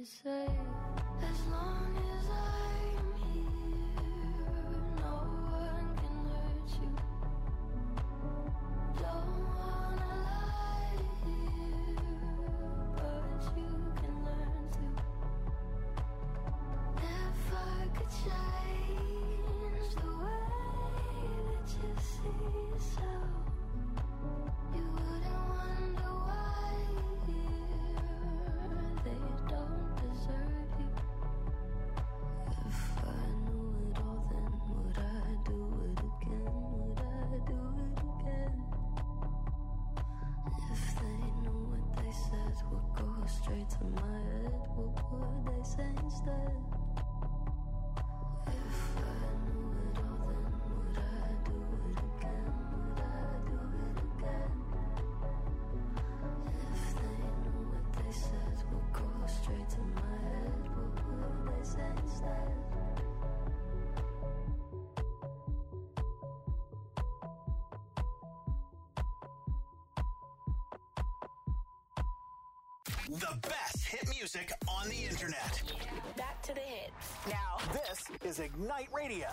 be safe as long as I'm here. No one can hurt you. Don't wanna lie here, but you can learn to. If I could change the way that you see yourself, you wouldn't wonder why they don't deserve you. If I knew it all, then would I do it again? Would I do it again? If they knew what they said would go straight to my head, what would they say instead? If I knew it all, then would I do it again? Would I do it again? If they knew what they said would go straight to my head, what would they say instead? The best hit music on the internet. Back to the hits. Now, This is Ignite Radio.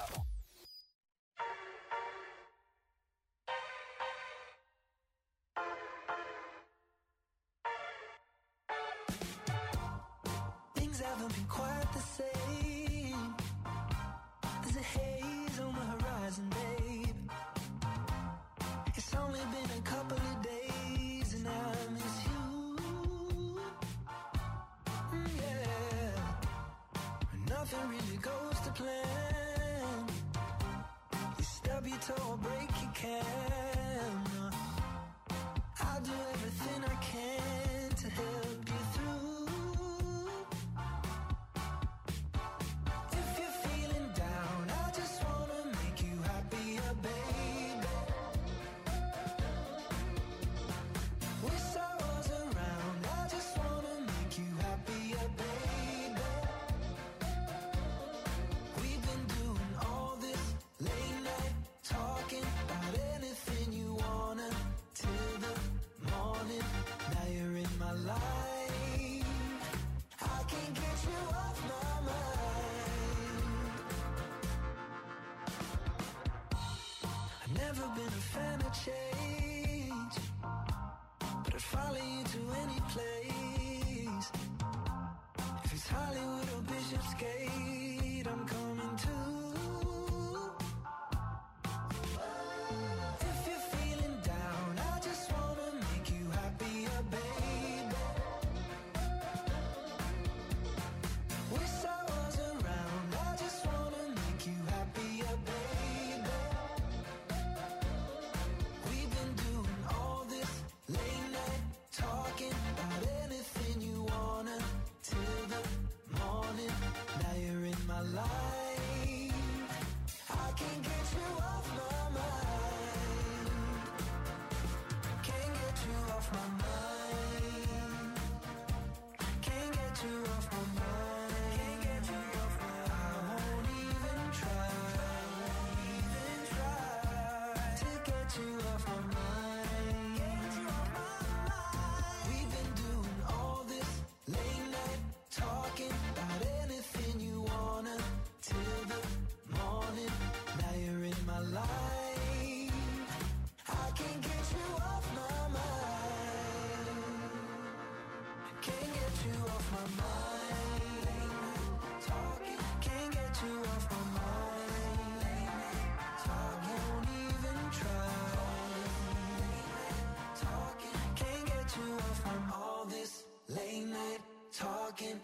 Things haven't been quite the same. There's a haze on the horizon, babe. It's only been a couple of days and I miss you. Yeah. Nothing really goes to plan. You stub your toe or break your can. I'll do everything I can to help you through. If you're feeling down, I just wanna make you happier, baby. Wish I was around, I just wanna make you happier, baby. We've been doing all this late night talking about anything you wanna till the morning. Now you're in my life, I can't get you off my mind. I've never been a fan of change, but I'd follow you to any place. If it's Hollywood or Bishopsgate, I'm coming too. If you're feeling down, I just wanna make you happier, baby. Wish I was around, I just wanna make you happier, baby. We've been doing all this late night talking about anything you wanna till the morning. Now you're in my life, I can't get you off my mind. Can't get you off my mind. Can't get you off my mind. Can't get you off my mind. I won't even try to get you off my mind. Get you off my mind. We've been doing all this late night talking about anything you wanna till the morning. Now you're in my life, I can't get you off my mind. Can't get you off my mind. Talking, can't get you off my mind. Talking, won't even try. Talking, can't get you off from all this late night talking.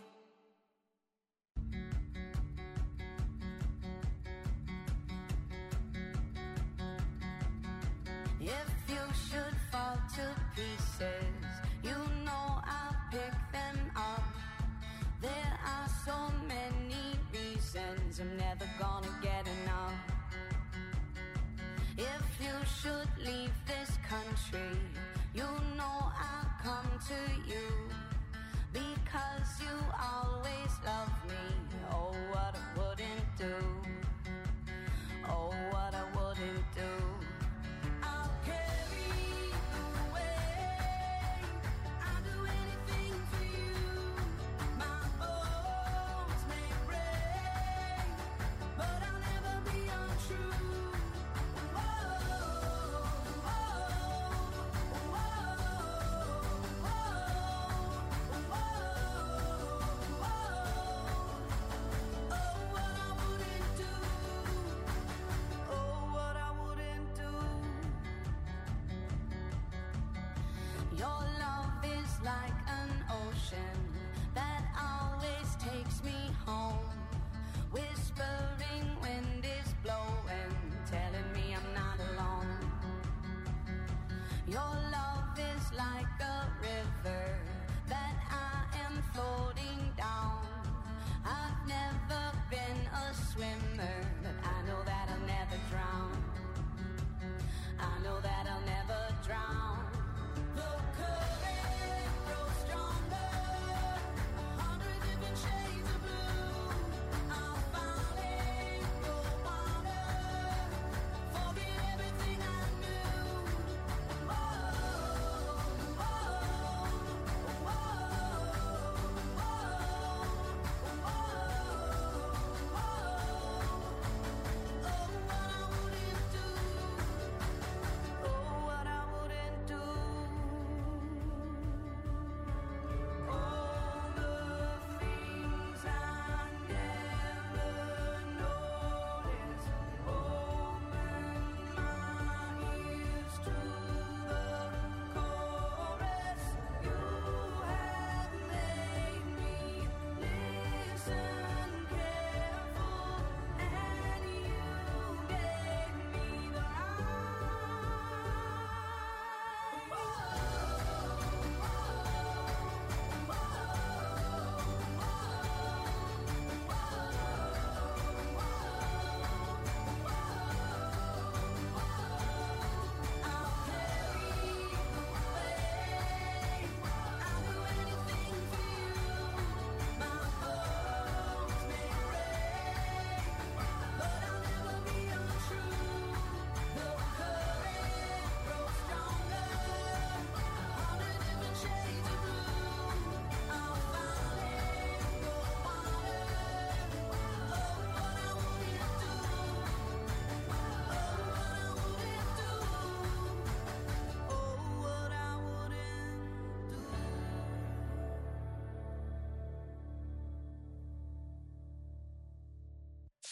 If you should fall to pieces, you know I'll pick them up. There are so many reasons I'm never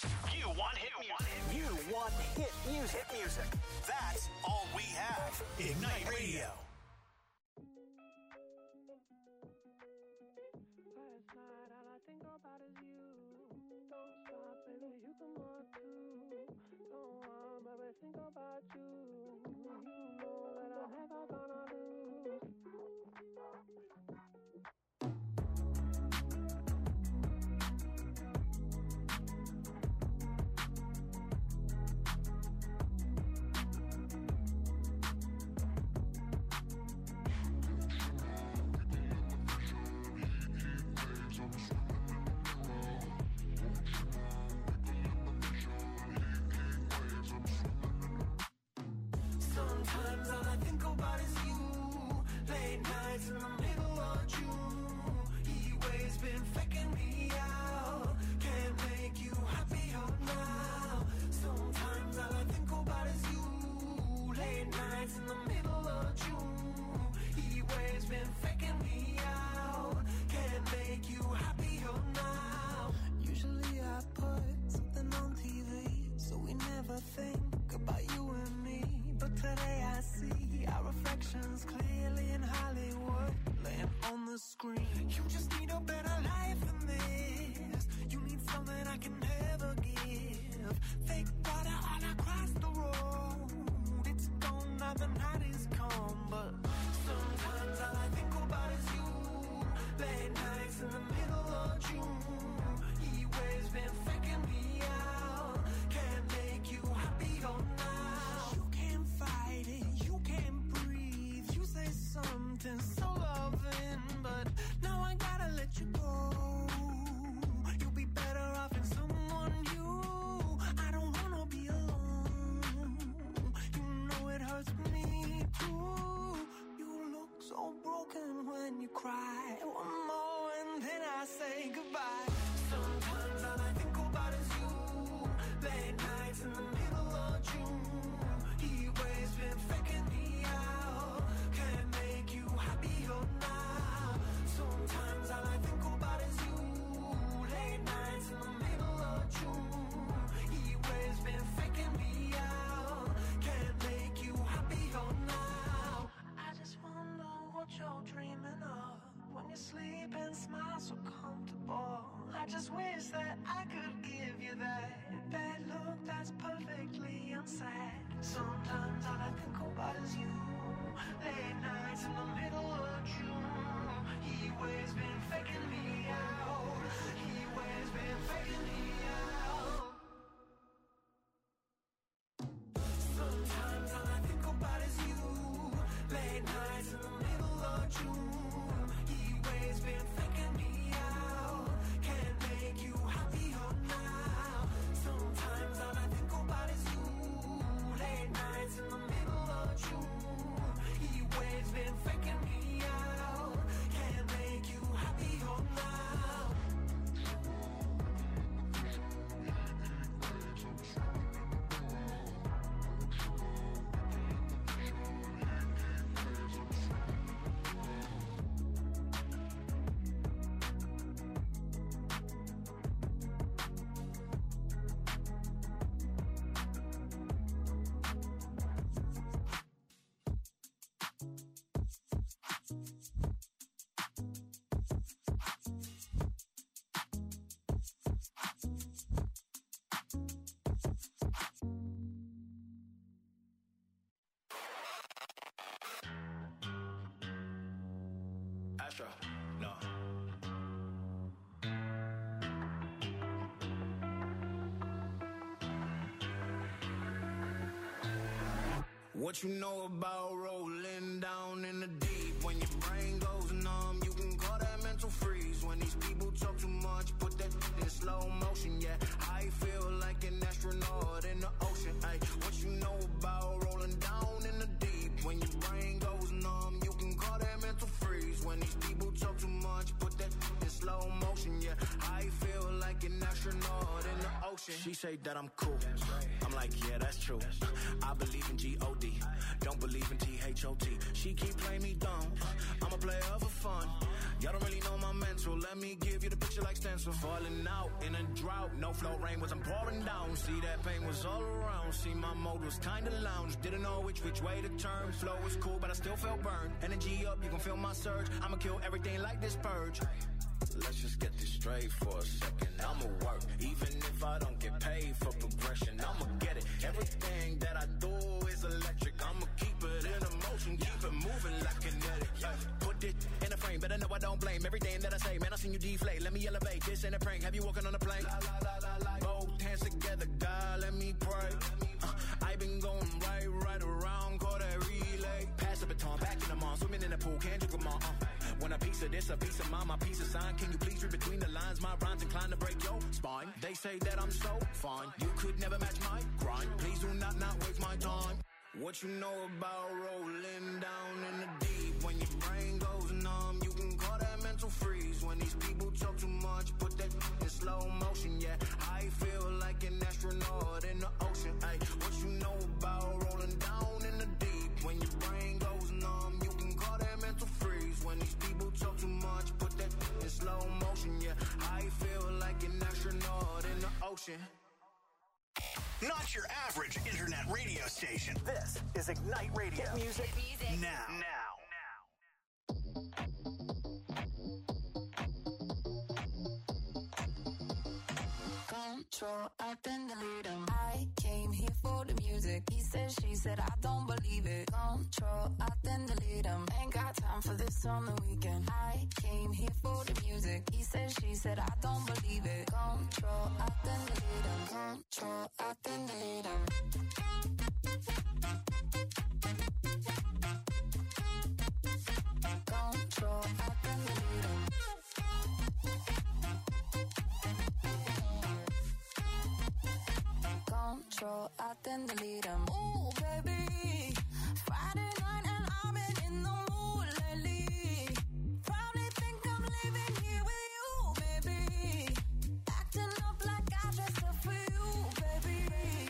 You want hit music. You want hit music. Hit music. That's all we have. Ignite Radio. Last night, all I think about is you. Don't stop, baby, you can more too. Don't want, baby, think about you. You know that I'm never gonna lose. Sometimes all I think about is you. Late nights in the middle of June. Heat waves been faking me out. Can't make you happier now. Sometimes all I think about is you. Late nights in the middle of June. Heat waves been faking me out. Can't make you happier now. Usually I put something on TV, so we never think about you and me. But today I see our reflections clearly in Hollywood, laying on the screen. You just need a better life than this. You need something I can never give. Fake water all across the road. It's gone now, the night is come. But sometimes all I think about is you. Late nights in the middle of June. Heat waves been faking me out. Can't make you happier now. You can't fight it, you can't breathe. You say something so loving, but now I gotta let you go. You'll be better off in someone new. I don't wanna be alone. You know it hurts me too. You look so broken when you cry. One more and then I say goodbye. Sometimes all I think about is you. Late nights in the middle of June. Heat waves been faking me out. Can't make you happier now. Sometimes all I think about is you. Late nights in the middle of June. Heat waves been faking me out. Can't make you happier now. I just wonder what you're dreaming of when you sleep and smile so comfortable. I just wish that I could give you that look that's perfectly unsaid. Sometimes all I think about is you. Late nights in the middle of June. Heat waves been faking me out. Heat waves been faking me out. Sometimes all I think about is you. Late nights in the middle of June. Heat waves been faking me out. Can't make you happier now. Sometimes all I think about is you. Late nights in the middle of June. Heat waves been faking me out. Can't make you happier now. Astro, no. What you know about rolling down in the deep? When your brain goes numb, you can call that mental freeze. When these people talk too much, put that in slow motion, yeah. I feel like an astronaut in the ocean, ay. What you know about rolling down in the deep? When your brain goes numb, you can call that mental freeze. When these people talk too much, put that in slow motion, yeah. I feel like an astronaut in the ocean. She say that I'm cool. I'm like, yeah, that's true. I believe in G-O-D. Don't believe in T-H-O-T. She keep playing me dumb. I'm a player for fun. Y'all don't really know my mental. Let me give you the picture like stencil. closer. Falling out in a drought, no flow, rain wasn't pouring down. See, that pain was all around. See, my mode was kinda lounge. Didn't know which way to turn. Flow was cool, but I still felt burned. Energy up, you can feel my surge. I'ma kill everything like this purge. Let's just get this straight for a second. I'ma work, even if I don't get paid for progression. I'ma get it. Everything that I do is electric. I'ma keep it in motion, keep it moving like kinetic. Put it in a frame, better know I don't blame everything that I say. Man, I seen you deflate. Let me elevate. This ain't a prank. Have you walking on a plane? Both hands together, God, let me pray. I been going right around, call that relay. Pass the baton, back in the mall, swimming in the pool, can't drink them all. Want a piece of this, a piece of mine, my piece of sign. Can you please read between the lines? My rhymes inclined to break your spine. They say that I'm so fine, you could never match my grind. Please do not waste my time. What you know about rolling down in the deep? When your brain goes numb, you can call that mental freeze. When these people talk too much, put that in slow motion. Yeah, I feel like an astronaut in the ocean. Ay, what you know about rolling down in the deep? When your brain goes numb, you can call that mental freeze. When these people talk too much, put that in slow motion. Yeah, I feel like an astronaut in the ocean. Not your average internet radio station. This is Ignite Radio. Hit music. Now. Control, I then delete him. I came here for the music. He said, she said, I don't believe it. Control, I then delete him. Ain't got time for this on the weekend. I came here for the music. He said, she said, I don't believe it. Control, I then delete him. Control, I then delete him. Control, I then delete him. Control, I then delete him. Ooh, baby, Friday night and I've been in the mood lately. Probably think I'm living here with you, baby. Acting up like I dressed up for you, baby.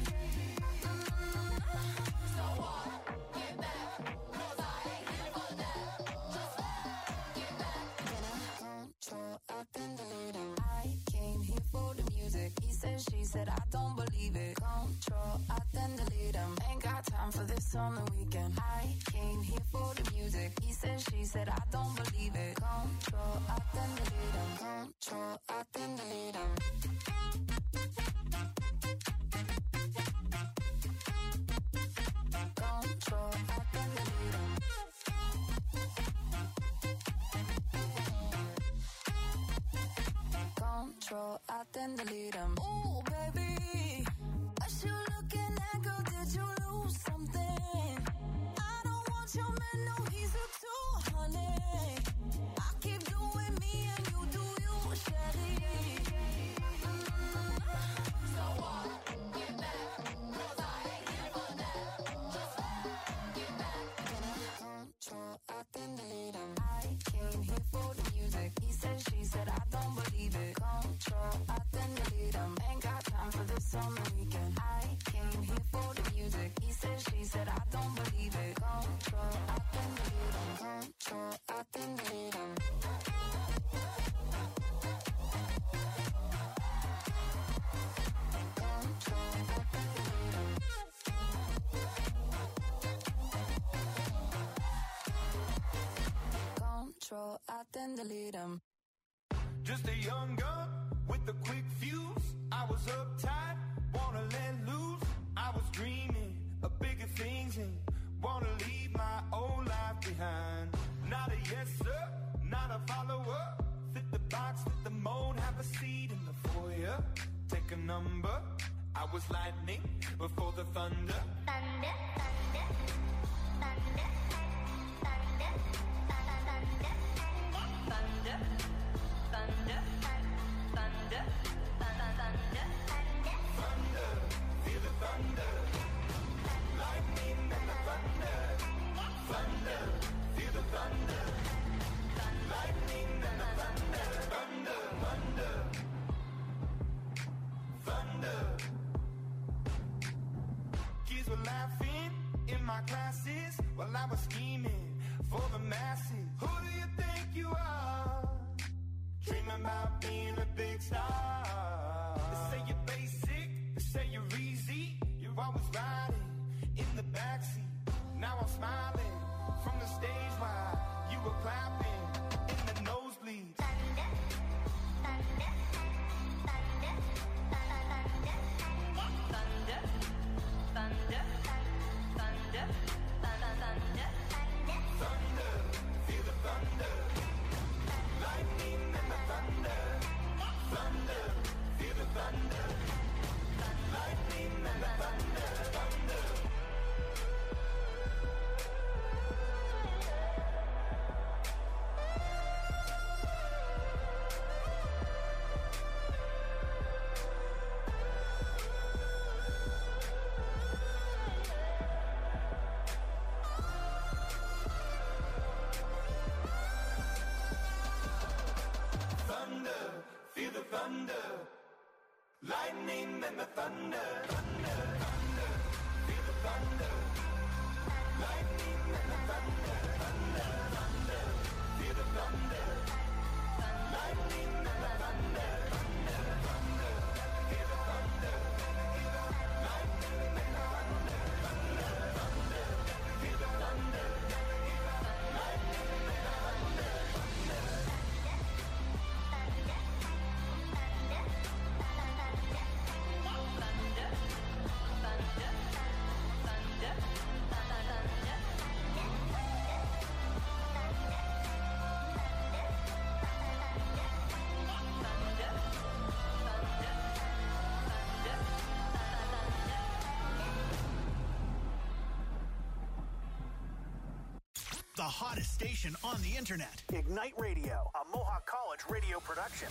So what? Get back, 'cause I ain't here for that. Just get back. Control, I then delete him. I came here for the music. He said, she said, I don't believe it. Control, I then delete him. Ain't got time for this on the weekend. I came here for the music. He said, she said, I don't believe it. Control, I then delete him. Control, I then delete him. Control, I then delete him. Control, I then delete him. Ooh, baby, what you looking at, girl? Did you lose something? I don't want your man, no, he's a two, honey. I keep doing me and you do you, Shelly. So what? Get back, 'cause I ain't here for that. Just get back. Control, I then delete him. I came here for the music. He said, she said, I don't believe it. Control, I then delete him. Ain't got time for this on the weekend. I came here for the music. He said, she said, I don't believe it. Control, I then delete him. Control, I then delete him. Control, I then delete him. Control, I then delete him. Just a young gun with a quick fuse. I was uptight, wanna let loose. I was dreaming of bigger things and wanna leave my old life behind. Not a yes sir, not a follower. Fit the box, fit the mold, have a seat in the foyer. Take a number. I was lightning before the thunder. Thunder, thunder, thunder, thunder, thunder, thunder, thunder, thunder, thunder, Thunder, feel the thunder. Lightning and the thunder. Thunder, feel the thunder. Lightning and the thunder. Thunder, thunder, thunder. Kids were laughing in my classes while I was scheming for the masses. Who do you think you are? Dreaming about being a big star. was riding in the backseat. Now I'm smiling from the stage while you were clapping in the nosebleeds. Thunder, thunder, thunder, thunder, thunder, thunder, thunder, thunder, Thunder, feel the thunder. Lightning and the thunder. Thunder, feel the thunder. Lightning and the thunder. Thunder. Thunder, feel the thunder. Lightning and the thunder. Thunder, thunder, feel the thunder. Lightning and the thunder. Thunder, thunder, feel the thunder. Lightning and the thunder. Thunder, thunder, feel the thunder. Lightning and the thunder. Thunder, thunder, feel the thunder. Lightning and the thunder. The hottest station on the internet. Ignite Radio, a Mohawk College radio production.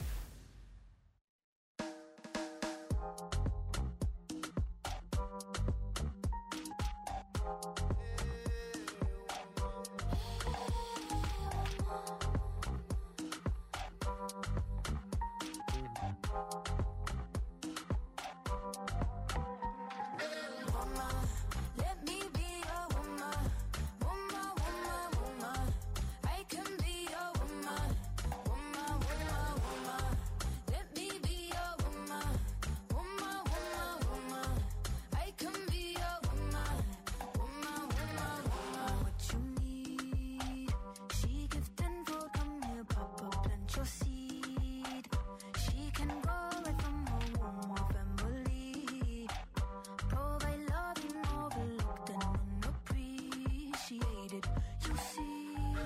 Let me be your woman, woman, woman, woman. I can be your woman, woman, woman, woman. Let me be your woman, woman, woman, woman. I can be your woman, woman, woman, woman. What you need, she gives tenfold. Come here, Papa, plant your seed. She can grow right from her womb or family. Provide love you overlooked and unappreciated. You see,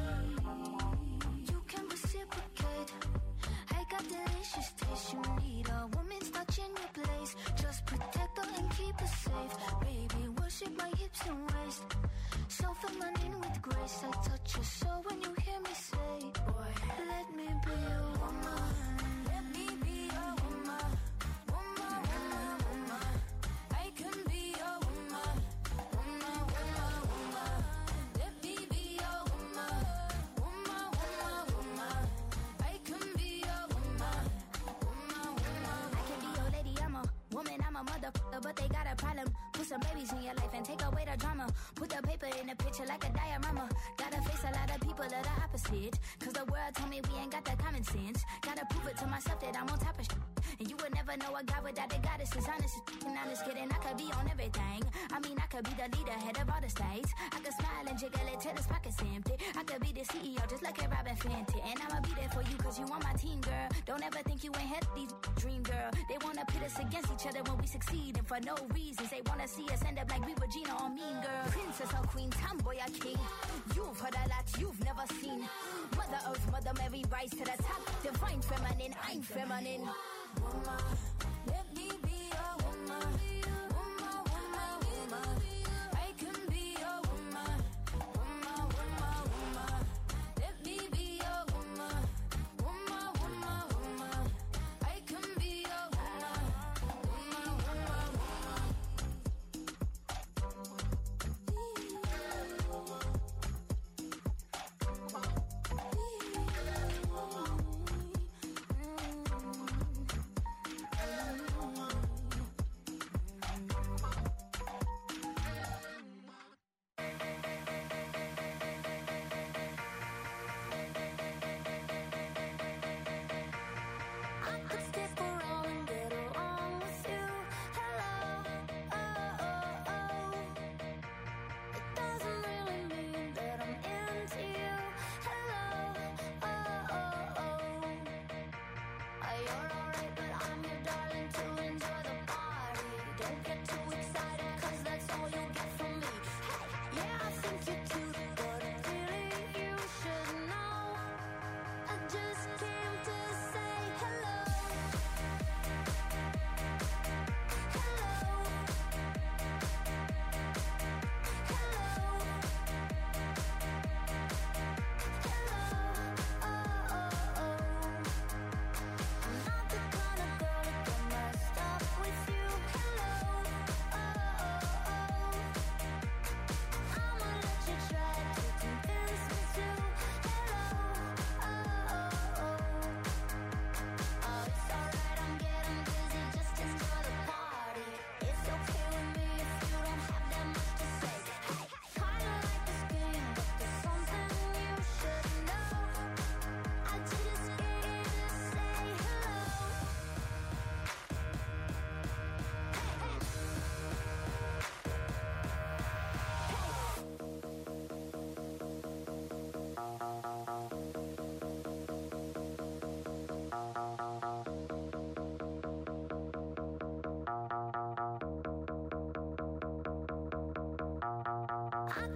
you can reciprocate. I got delicious taste. You need a woman's touch in your place. Just protect her and keep her safe. Baby, worship my hips and waist. So feminine with grace. I touch your soul when you hear me say, boy, let me be your woman. Let me be your woman. Woman, woman, woman. I can be your woman, woman, woman, woman. Let me be your woman, woman, woman, woman. I can be your woman, woman, woman. I can be your lady, I'm a woman, I'm a motherfucker, but they got a problem. Put some babies in your life and take away the drama. Put the paper in the picture like a diorama. Gotta face a lot of people that are opposite. Cause the world told me we ain't got that common sense. Gotta prove it to myself that I'm on top of shit. And you would never know a guy without the goddess is honest. And I'm just kidding, I could be on everything. I mean, I could be the leader, head of all the states. I could smile and jiggle it till his pockets empty. I could be the CEO, just like a Robin Fenty. And I'ma be there for you, cause you on my team, girl. Don't ever think you ain't had these dream, girl. They wanna pit us against each other when we succeed. And for no reasons, they wanna see us end up like we were Gina or Mean Girl. Princess or queen, tomboy or king. You've heard a lot you've never seen. Mother Earth, Mother Mary, rise to the top. Divine feminine, I'm feminine. Woman, let me be your woman. Woman, woman, woman. I can be your woman. Woman, woman, woman. Let me be your woman. Woman, woman, woman. I can be your woman. Woman, woman, woman.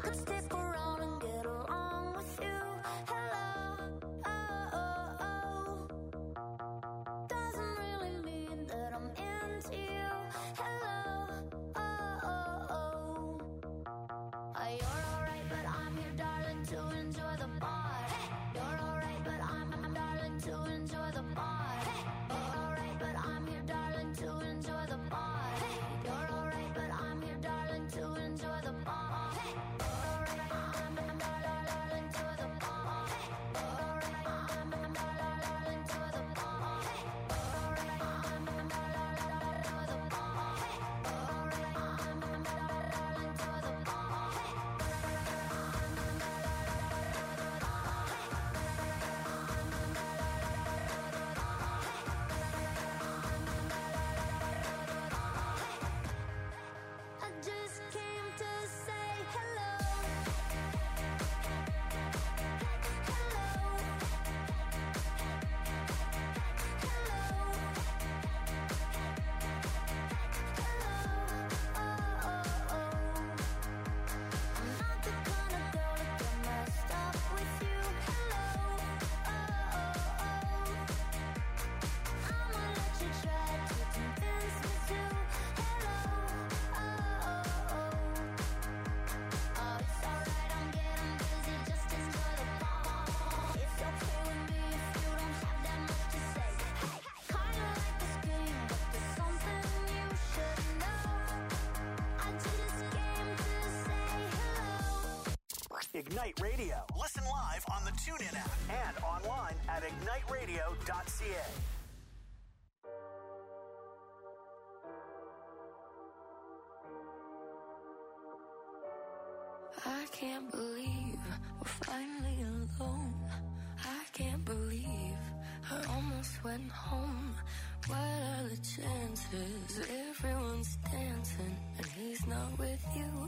I'd stick around and get along with you. Hello, oh, oh, oh. Doesn't really mean that I'm into you. Hello, oh, oh, oh. You're alright, but I'm here, darling, to enjoy the bar. You're alright, but I'm darling, to enjoy the bar. You're alright, but I'm here, darling, to enjoy the bar. You're alright, but I'm here, darling, to enjoy the bar. You're alright, I'm darling, to the bar. You're alright, I'm darling, to the bar. You're alright, I'm darling, to the bar. You're alright, I'm darling, to the bar. I just came to say hello. Hello. Hello. Oh, oh, oh. I'm not the kind of girl to get messed up with you. Hello. Oh, oh, oh. I'ma let you try to convince me to. Hello. Oh, oh, oh. Oh, it's alright, I'm getting busy, just enjoy the bar. It's okay with me if you don't have that much to say. Hey, kinda like this game, but there's something you should know. I just came to say hello. Ignite Radio. Listen live on the TuneIn app and online at igniteradio.ca. I can't believe we're finally alone. I can't believe I almost went home. What are the chances? Everyone's dancing and he's not with you.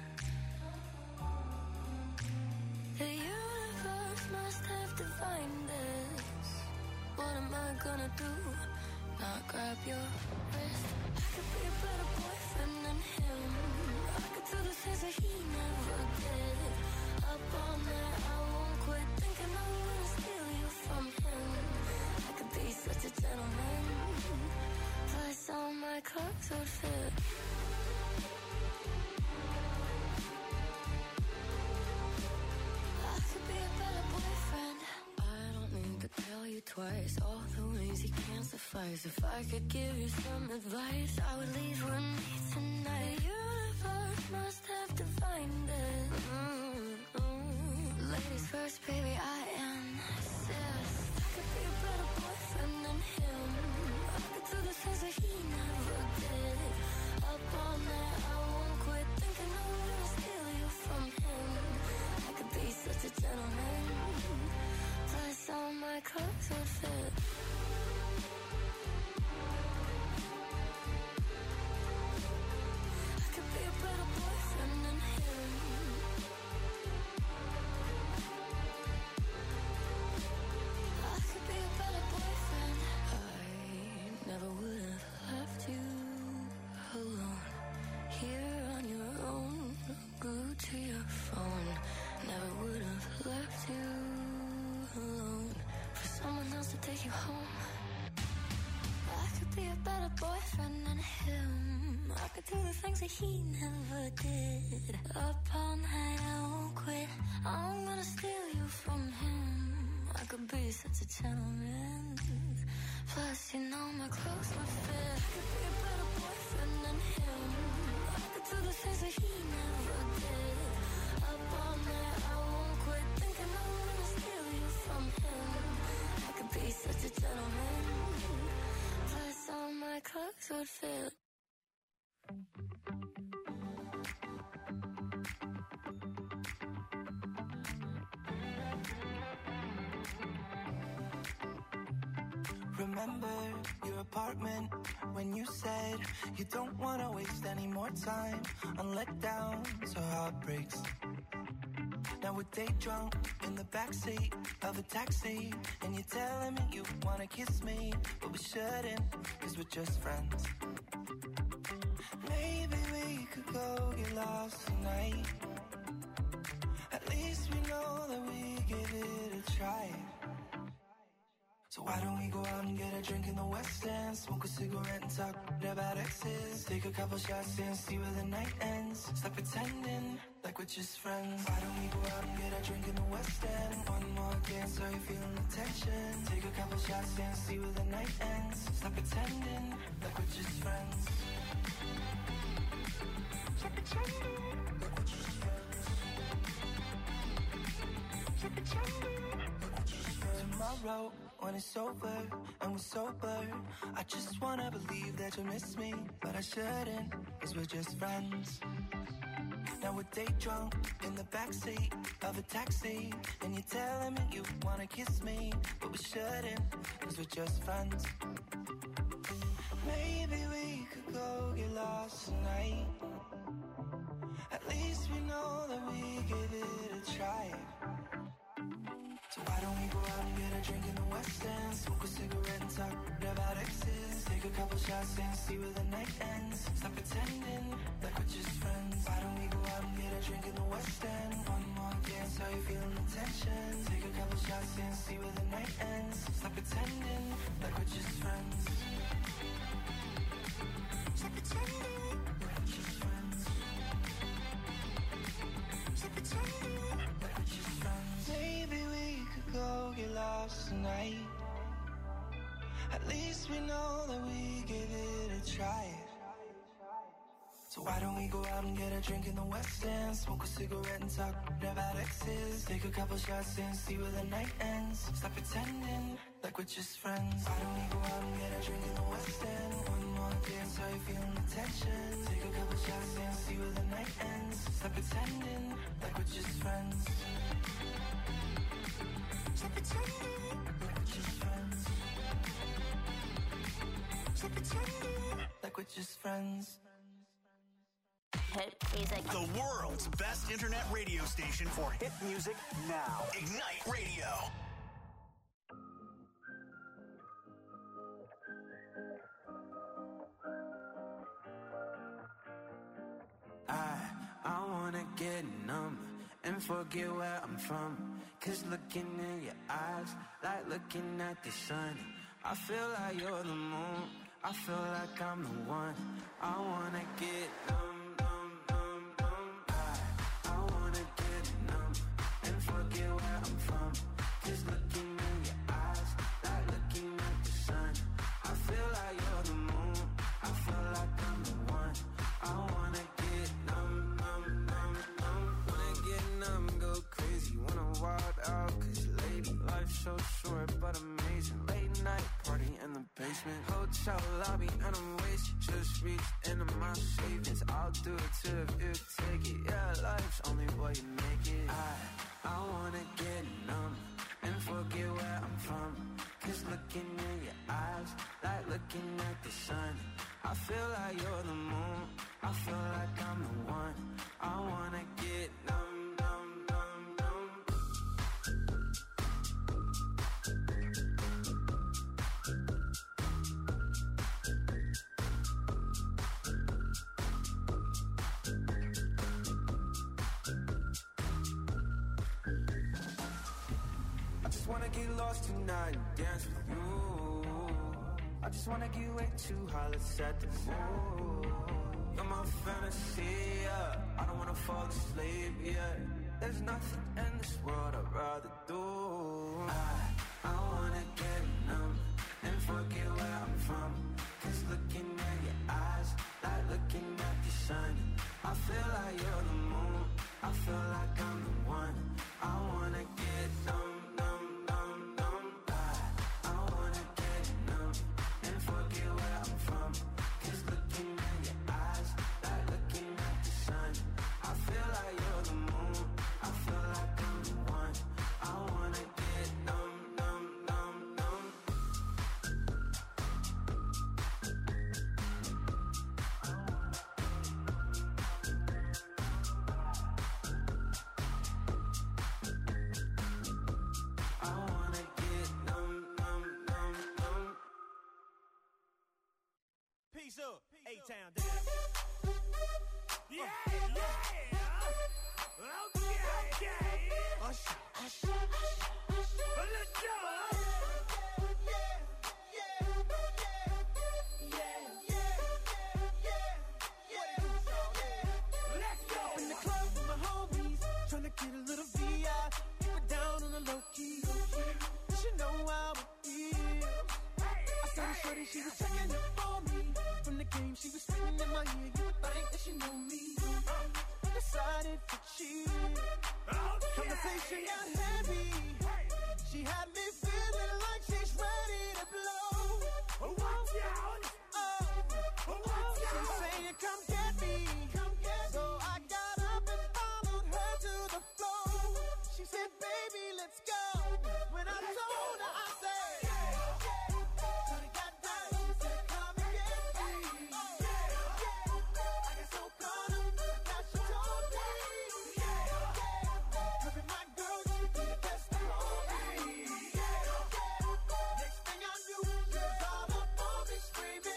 The universe must have defined this. What am I gonna do? Not grab your wrist. I could be a better boyfriend than him. I could do the things that he never did. Up all night, I won't quit thinking I'm gonna steal you from him. I could be such a gentleman. Plus all my clothes would fit. I could be a better boyfriend. I don't need to tell you twice all the ways you can't suffice. If I could give you some advice, I would leave with me tonight. The universe must have defined it. Ladies first, baby, I insist. I could be a better boyfriend than him. I could do the things that he never did. Up all night, I won't quit thinking I'm gonna steal you from him. I could be such a gentleman. Plus all my clothes would fit. I could be a better boyfriend than him. I could be a better boyfriend. I never would have left you alone. Here on your own, glued to your phone. Never would have left you alone for someone else to take you home. I could be a better boyfriend than him. I could do the things that he never did. Up all night, I won't quit. I'm gonna steal you from him. I could be such a gentleman. Plus, you know my clothes would fit. I could be a better boyfriend than him. I could do the things that he never did. Up all night, I won't quit thinking I'm gonna steal you from him. I could be such a gentleman. Plus, all my clothes would fit. Remember your apartment when you said you don't want to waste any more time on letdowns or heartbreaks. Now we're day drunk in the backseat of a taxi, and you're telling me you want to kiss me, but we shouldn't, cause we're just friends. Maybe we could go get lost tonight. least we know that we give it a try. So why don't we go out and get a drink in the West End, smoke a cigarette and talk about exes, take a couple shots and see where the night ends. Stop pretending like we're just friends. Why don't we go out and get a drink in the West End? One more dance, are you feeling the tension? Take a couple shots and see where the night ends. Stop pretending like we're just friends. Stop pretending like we're just friends. Stop pretending like we're just friends. Tomorrow, when it's over and we're sober, I just wanna believe that you miss me, but I shouldn't, cause we're just friends. Now we're day drunk in the backseat of a taxi, and you're telling me you wanna kiss me, but we shouldn't, cause we're just friends. Maybe we could go get lost tonight. At least we know that we give it a try. So why don't we go out and get a drink in the West End, smoke a cigarette and talk about exes, take a couple shots and see where the night ends. Stop pretending like we're just friends. Why don't we go out and get a drink in the West End? One more dance, are you feeling the tension? Take a couple shots and see where the night ends. Stop pretending like we're just friends. Stop pretending like we're just friends. Stop pretending like we're just friends. Maybe we could go get lost tonight. At least we know that we gave it a try. So why don't we go out and get a drink in the West End, smoke a cigarette and talk about exes, take a couple shots and see where the night ends. Stop pretending like we're just friends. Why don't we go out and get a drink in the West End? One more dance, are you feeling the tension? Take a couple shots and see where the night ends. Stop pretending like we're just friends. Stop pretending like we're just friends. Stop pretending like we're just friends. Hit music. The world's best internet radio station for hit music now. Ignite Radio. I wanna get numb and forget where I'm from. Cause looking in your eyes, like looking at the sun. I feel like you're the moon, I feel like I'm the one. I wanna get numb, numb, numb, numb. I wanna get numb and forget where I'm from. Cause looking in your eyes, like looking at the sun. I feel like you're the moon, I feel like I'm the one. I wanna get numb, numb, numb, numb. Wanna get numb, go crazy, wanna wild out. Cause lady, life's so short but amazing. Late night party in the basement, hotel lobby and I'm wasted. Just reached into my savings, I'll do it too if you take it. Yeah, life's only what you make it. I wanna get numb and forget where I'm from. Cause looking in your eyes, like looking at the sun. I feel like you're the moon, I feel like I'm the one. I wanna get numb, numb, numb, numb. I just wanna get lost tonight and dance with you. I just wanna get way too high, let's set the mood. You're my fantasy, yeah. I don't wanna fall asleep, yeah. There's nothing in this world I'd rather do. I wanna get numb and forget where I'm from. Cause looking at your eyes, like looking at the sun. I feel like you're the moon, I feel like I'm the one. I wanna get numb, numb, numb, numb. I wanna get numb and forget where I'm from. Cause looking at your eyes, like looking at the sun. I feel like you're the moon, I feel like I'm the one. I wanna get numb, numb, numb, numb. I wanna get numb, numb, numb, numb. Peace up, A-Town down. Yeah, yeah. Get a little VI, keep it down on the low key. She know how it feels. I saw her shorty, she was checking up on me. From the game, she was spitting in my ear. You would think that she know me. Decided to cheat. Conversation got heavy. She had me feeling like she's ready to blow. Watch out! She's saying, come get me. So I got up and followed her to the floor. She said, baby, let's go. When I told her, I said, shorty got down. She said, come and get me. I got so caught up that she told me. Look at my girl, she be the best of all me. Next thing I knew, she was all up on me screaming.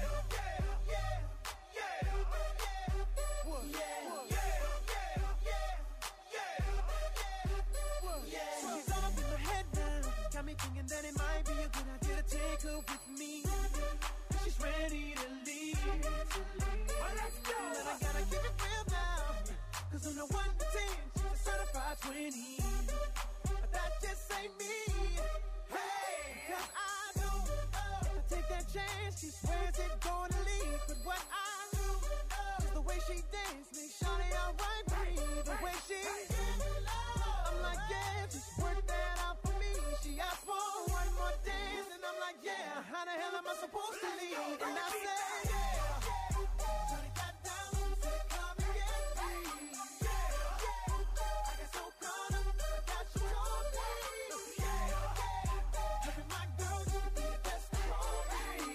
She's all up in my head now. Got me thinking that it might be a good idea to take her with me. She's ready to leave. Let's go. But I gotta keep it real now. Cause on the 1 to 10, she's a certified 20. But that just ain't me. Hey, cause I know if I take that chance, she swears it's gonna leave. But what I do is the way she dance makes shawty alright with me. The way she I'm like, yeah, just work that out for me. She asked for one more dance, and I'm like, yeah, how the hell am I supposed to leave? And I said, yeah. Shawty got down, said, come and get me. I got so caught up, I got you told me. Look at my girl, she be the best of all me.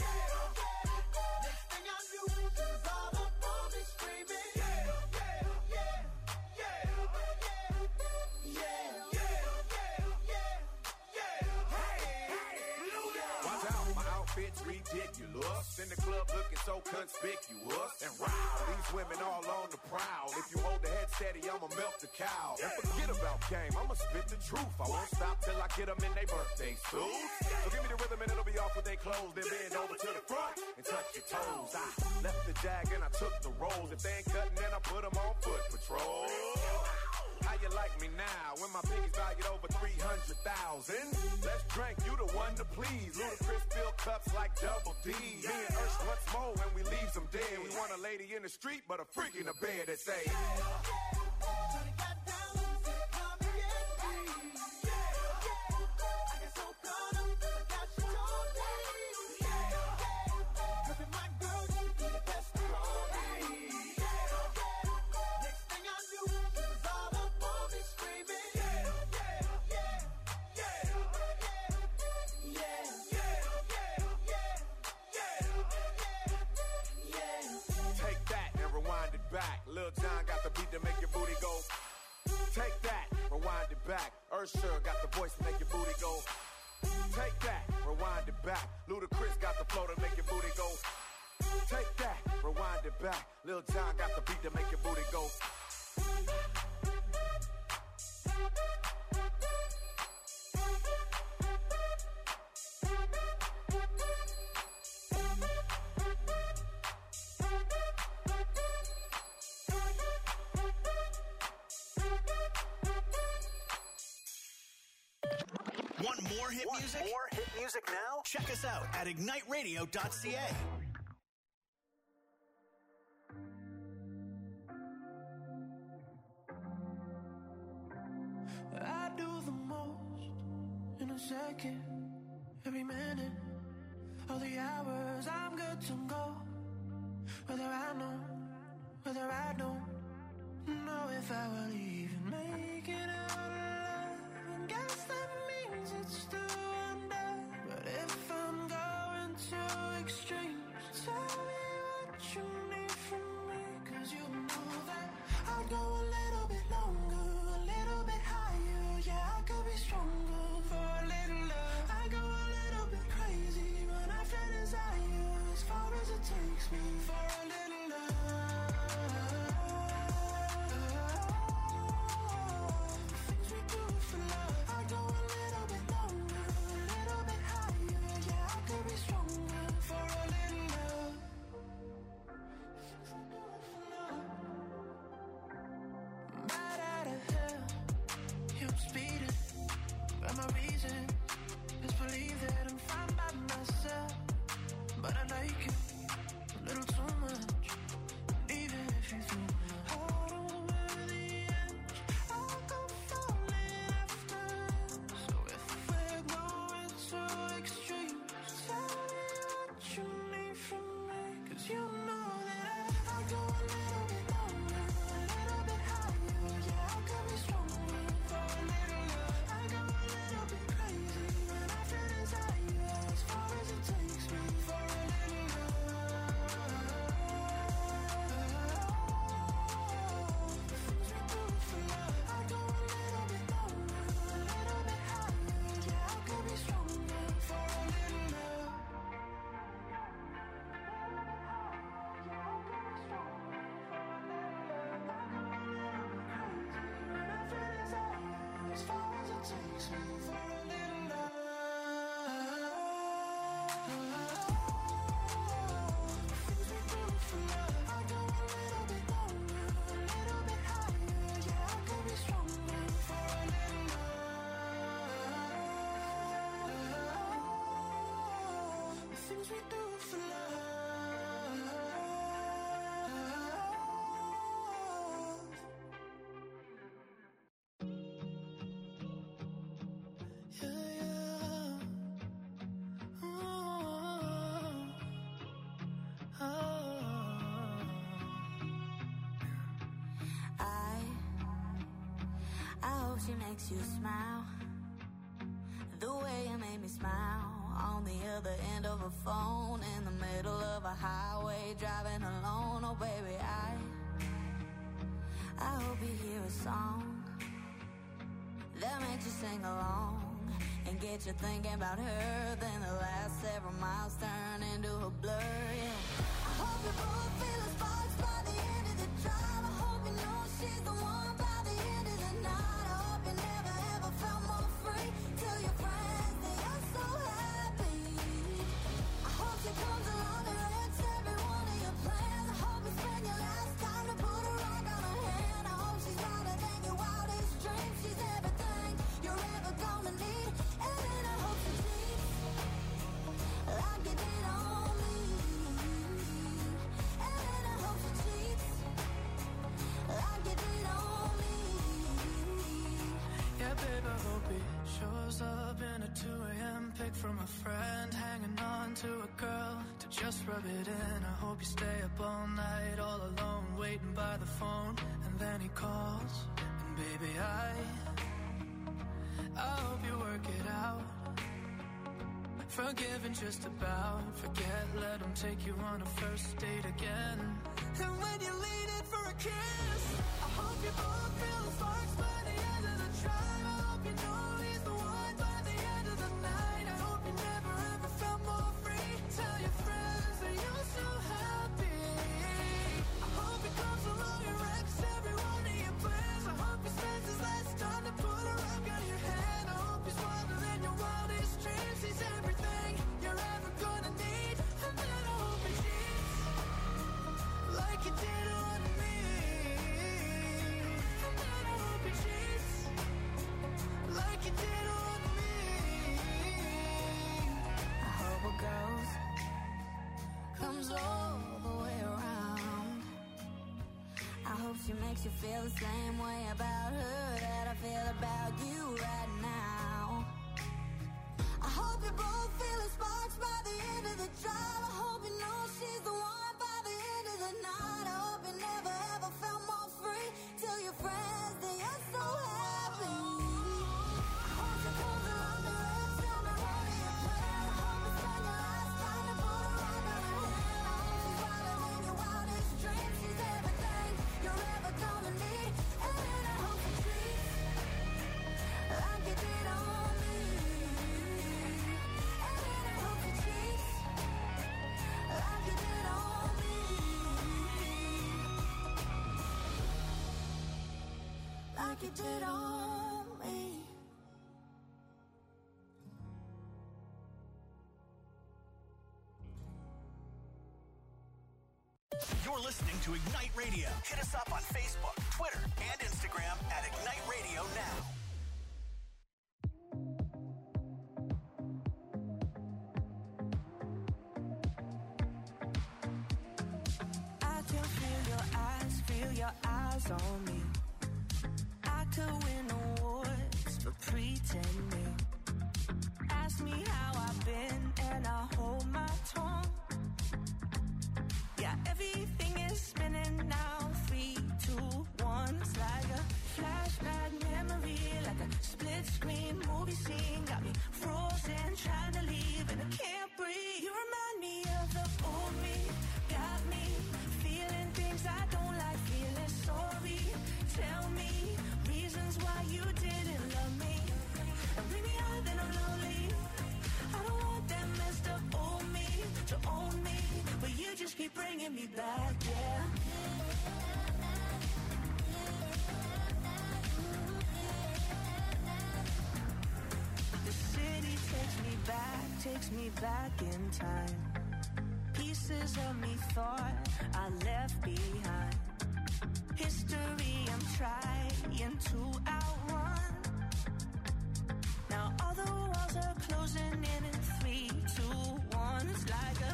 Next thing I knew, she was all up on me screaming. Watch out, my outfit's ridiculous. In the club looking so conspicuous. And wow, these women all on the prowl. If you hold the head steady, I'ma milk the cow. And forget about game, I'ma spit the truth. I won't stop till I get them in their birthday suits. So give me the rhythm and it'll be off with their clothes. Then bend over to the front and touch your toes. I left the jag and I took the rolls. If they ain't cutting, then I put them on foot patrol. How you like me now when my piggy's valued over 300,000? Let's drink, you the one to please. Ludacris fill cups like Double D. Me and Ursh once more when we leave them dead. We want a lady in the street, but a freak in the bed that say, Shawty got down, said, come and get me. I got so caught up, I got you told me. Look at my girl, she be the best of all me. Next thing I knew, she was all up on me screaming. take that and rewind it back. Lil Jon got the beat to make your booty go. Take that, rewind it back. Usher got the voice to make your booty go. Take that, rewind it back. Ludacris got the flow to make your booty go. Take that, rewind it back. Lil Jon got the beat to make your booty go. Want more hit music? More hit music now? Check us out at igniteradio.ca. I do the most in a second, every minute, all the hours. I'm good to go, whether I know, whether I don't know if I will even make it out alive. And guess that means it's still under. But if I'm going to extremes, tell me what you need from me, 'cause you know that I'll go a little bit longer, a little bit higher. Yeah, I could be stronger for a little love. I go a little bit crazy, run after desire, as far as it takes me for a little love. we do for love. Yeah, yeah. I hope she makes you smile the way you made me smile on the other end of a phone in the middle of a highway driving alone. Oh baby, I hope you hear a song that makes you sing along and get you thinking about her. Then the last several miles turn into a blur. Yeah. I hope you both feel the sparks by the end of the drive. I hope you know she's the one by the end of the night. I hope you never ever felt more free. Tell your friends that you're so happy. I hope she comes along and wrecks every one of your plans. I hope you spend your last time to put a rock on her hand. I hope she's louder than your wildest dreams. She's everything you're ever gonna need. And then I hope she cheats like you did on me. And then I hope she cheats like you did on me. Yeah, babe, I hope he shows up in a 2 a.m. pic from a friend, hanging on to a girl to just rub it in. I hope you stay up all night, all alone, waiting by the phone, and then he calls. And baby, I hope you work it out. Forgiving just about, forget, let him take you on a first date again. And when you lean in for a kiss, I hope you both feel the sparks by the end of the drive. I hope you know he's the one by the end of the night. I hope you never ever felt more free. Tell your friends that you're so happy. I hope he comes along and wrecks every one of your plans. I hope he spends his last time to put a rock on your hand. I hope he's wilder than your wildest dreams. He's everything you're ever gonna need. And then I hope he cheats like you did on me. And then I hope he cheats like you did on me. I hope a ghost comes all the way around. I hope she makes you feel the same way about her that I feel about you right now. I hope you both feel the sparks by the end of the drive. I hope you know she's the one by the end of the night. I hope you never ever felt more free. Tell your friends that you're so happy. I hope she comes along and wrecks every one of your plans. I hope you spend your last time to put a rock on her hand. I hope she's wilder than your wildest dreams. She's everything you're ever gonna need. And then I hope she treats like you did on me. And then I hope she treats like you did on me. Like you did on me. You're listening to Ignite Radio. Hit us up on Facebook, Twitter, and Instagram at Ignite Radio Now. I can feel your eyes on me. I could win awards for pretending. Ask me how I've been and I hold my tongue. Yeah, everything is spinning now. 3, 2, 1. It's like a flashback memory, like a split screen movie scene. Got me frozen, trying to leave, and I can't breathe. You remind me of the old me. Got me feeling things I don't like, feeling sorry. Tell me reasons why you didn't love me. And bring me out, then I'm lonely. I don't want that messed up old me to own me, but you just keep bringing me back, yeah. The city takes me back in time. Pieces of me thought I left behind. History I'm trying to outrun. Now all the walls are closing in 3, 2, 1. It's like a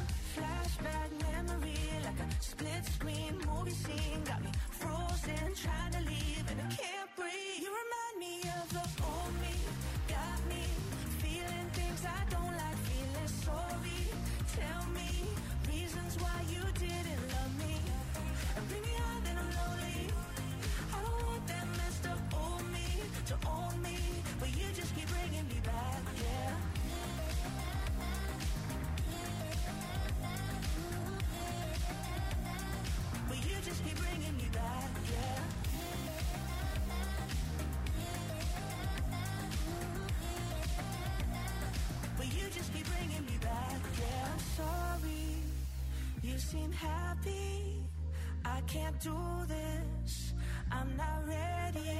seem happy. I can't do this, I'm not ready.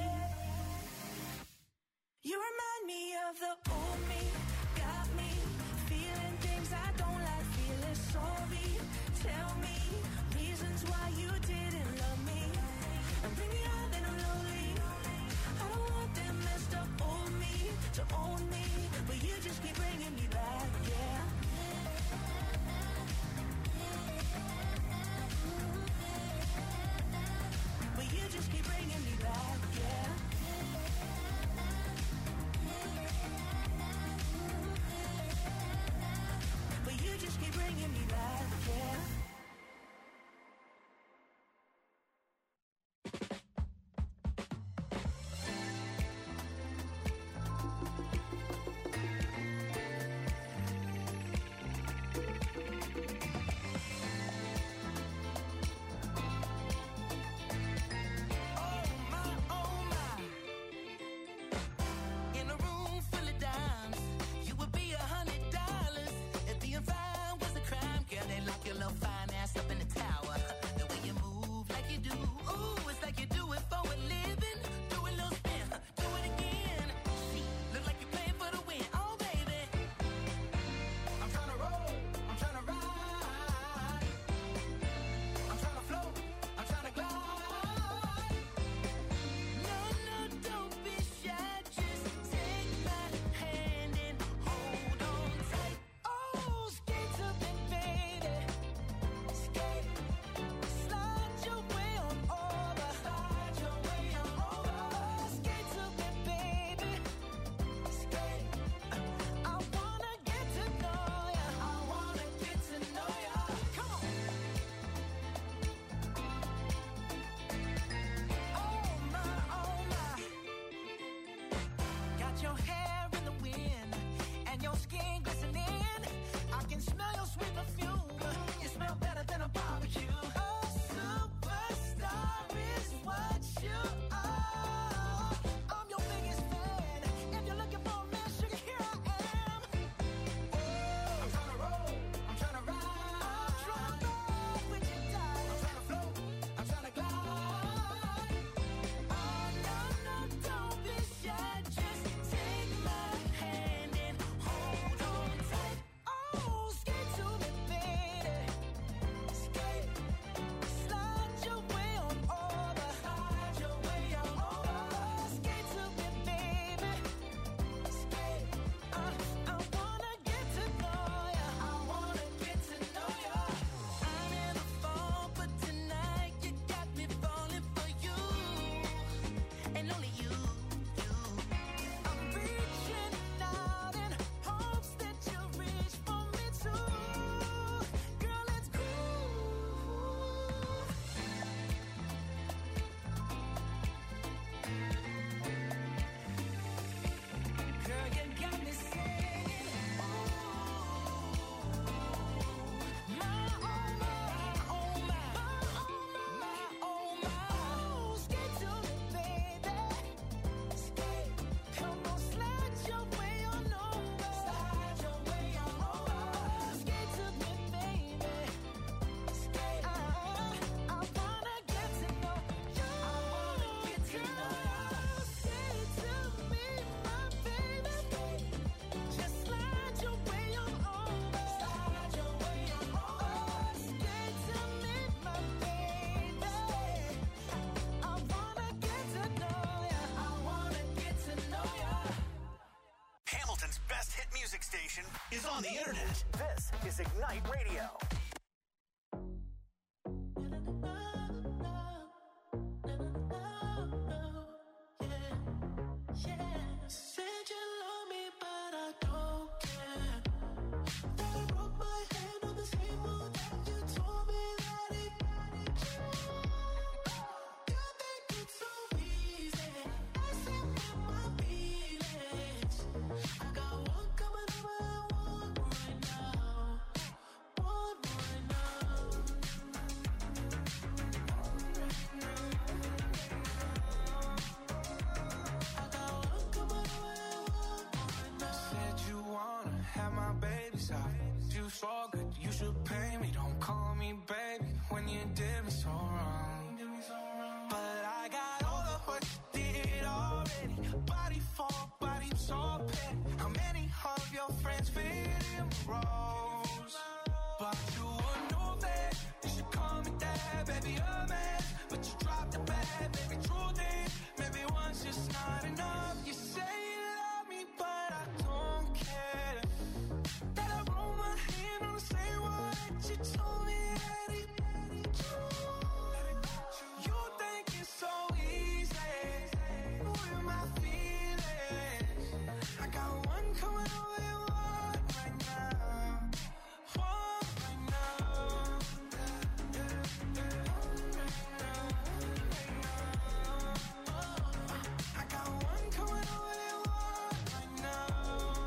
You remind me of the old me, got me feeling things I don't like feeling. Sorry, tell me reasons why you didn't love me, and bring me out then I'm lonely. I don't want that messed up old me to own me, but you just keep bringing me back, yeah. But you just keep bringing me back, yeah. But you just keep bringing me back, yeah. Your hair in the wind and your skin glistening. I can smell your sweet perfume. You smell better than a barbecue. A superstar is what you are. I'm your biggest fan. If you're looking for a man, sugar, here I am. Oh, I'm trying to roll, I'm trying to ride, I'm trying to roll with you tight. I'm trying to float, I'm trying to glide. Oh, no, no, don't be shy. Just take my hand and hold on tight. Oh, skate to me, baby. Skate, slide your way on over. Slide your way on over. Skate to me, baby. Skate, I wanna get to know ya. I wanna get to know ya. I'm in the fall, but tonight you got me falling for you, and only you. I'm reaching out in hopes that you reach for me too. Girl, let's groove. Girl, you got me saying, my oh my, oh my, oh my. Skate to me, baby. Skate, come on, slide your way on over. Slide your way on over. Skate to me, baby. Skate, I wanna get to know you. I wanna get to know you. Skate to me, my baby. Skate, just slide your way on over. Slide your way on over. Skate to me, my baby. I wanna get to know ya. I wanna get to know ya. Hamilton's best hit music station is on the internet. This is Ignite Radio. Said you love me, but I don't care. That I broke my hand on the same moon that you told me that it. You think it's so easy. I said with my feelings. I got one coming over and one right now. One right baby's out. You so good, you should pay me. Don't call me baby when you did me so wrong. But I got all of what you did already. Body for body, so petty. How many of your friends fit in the roles? But you would know that you should call me dad, baby, a man. But you dropped the bag, baby, truth is, maybe once just not enough. You say you love me, but I don't care. That I roll my hand on the same one that you told me that he you think it's so easy with my feelings. I got one coming over and one right now. One right now. I got one coming over and one right now.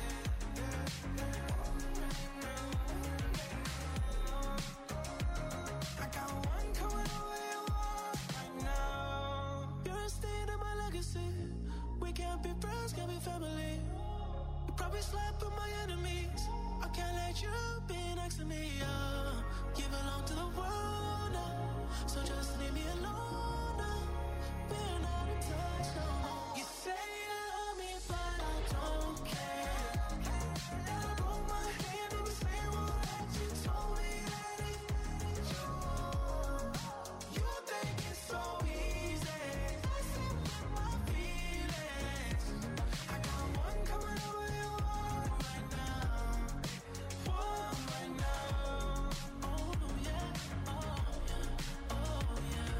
I got one coming over and one right now. You're a stain in my legacy. We can't be friends, can't be family. You probably slap with my enemies. I can't let you be next to me. You belong to the world now, so just leave me alone now. We're not in touch no more. You say you love me, but I don't care. And I roll my hand in the same one that you told me that it you think it's so easy. Messing with my feelings. I got one coming over and one right now. One right now. Oh yeah, oh yeah, oh yeah.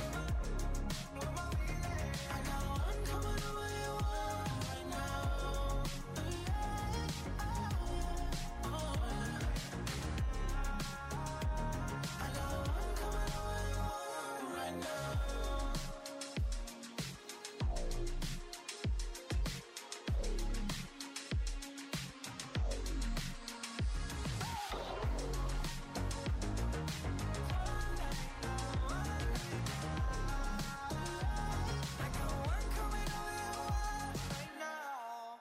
I got one coming over and one right now. Oh yeah, oh yeah. I got one coming over and one right now. I got one coming over and one right now.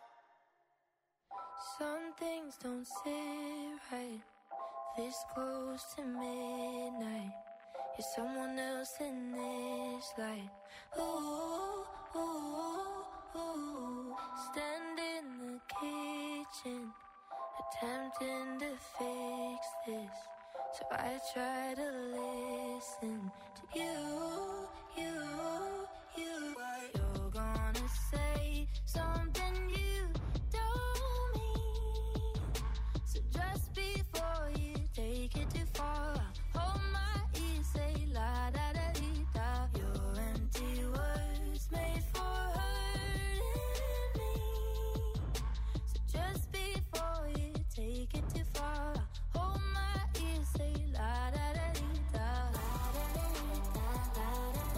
Some things don't sit right. This close to midnight. You're someone else in this light. Ooh, ooh, ooh. Stand in the kitchen, attempting to fix this. So I try to listen to you. You're gonna say something you don't mean. So just before you take it too far, hold my ear, say la da da dee da. Your empty words made for hurting me. So just before you take it too far, hold my ear, say la da da dee da. La da da dee da, la da.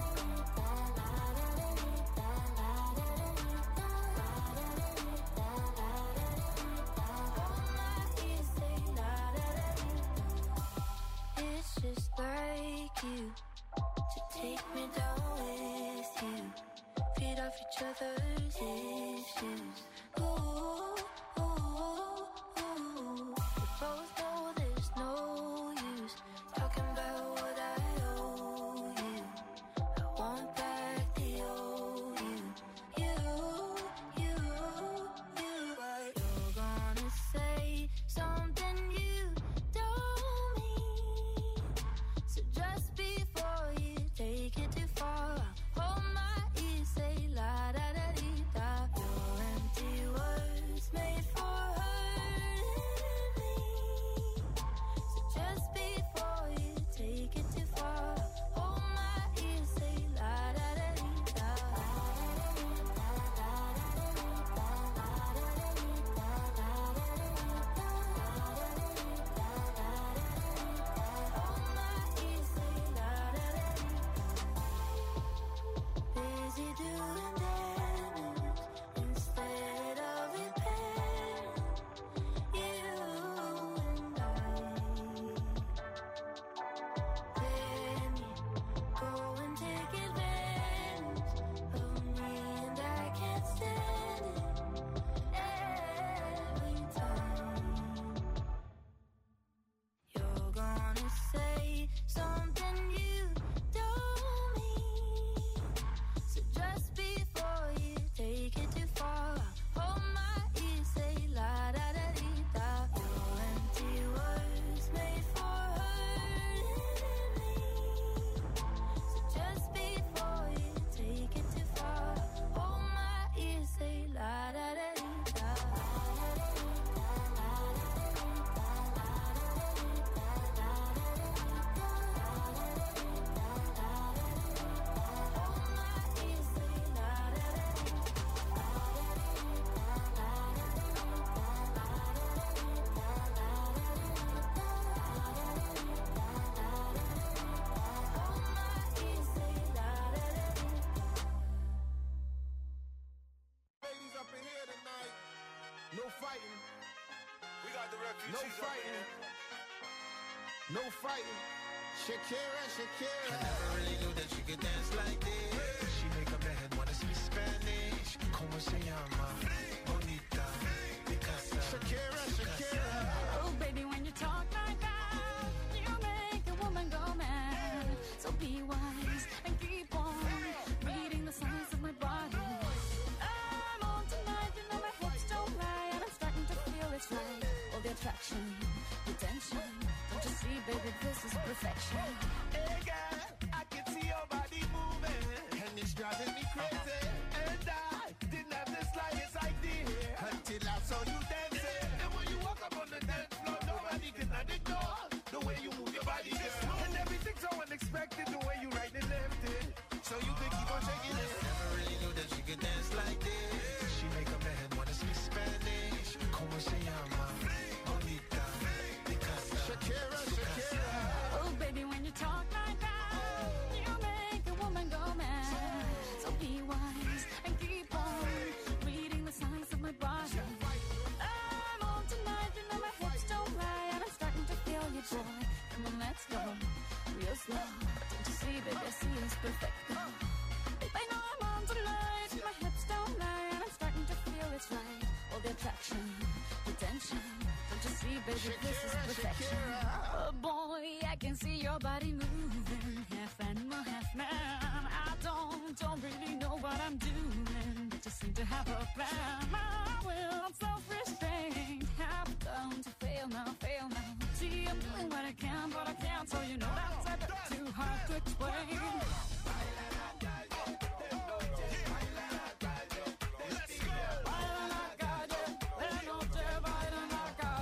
No fighting. No fighting. Shakira, Shakira. I never really knew that she could dance like this. She make a man wanna speak Spanish. Como se llama? Bonita. Picasa. Shakira, Shakira. Oh, baby, when you talk like that, you make a woman go mad. So be wise and keep on reading the signs of my body. I'm on tonight, you know my hips don't lie, and I'm starting to feel it's right. All the attraction, the tension. Don't you see, baby, this is perfection. Hey girl, I can see your body moving, And it's driving me crazy. and I didn't have the slightest idea Until I saw you dancing. And when you walk up on the dance floor, nobody can ignore the way you move your body, girl. And everything's so unexpected, the way you right and left it. So you can keep on shaking it. Never really knew that she could dance like this. She make a man wanna speak Spanish. Como se llama? Bonita. Picasa. Shakira, Shakira. Oh, baby, when you talk like that, you make a woman go mad. So be wise and keep on reading the signs of my body. I'm on tonight, you know my hips don't lie, and I'm starting to feel you, boy. Come on, let's go, real slow. Don't you see, baby, I see it's perfect. Babe, I know I'm on tonight, my hips don't lie, and I'm starting to feel it's right. All the attraction, the tension. Don't you see, baby, this is perfection. Oh boy, I can see your body moving, half animal, half man. I don't really know what I'm doing, but just seem to have a plan. My will, I'm self-restrained, have come to fail now, fail now. See, I'm doing what I can, but I can't, so you know that's a bit too hard to explain.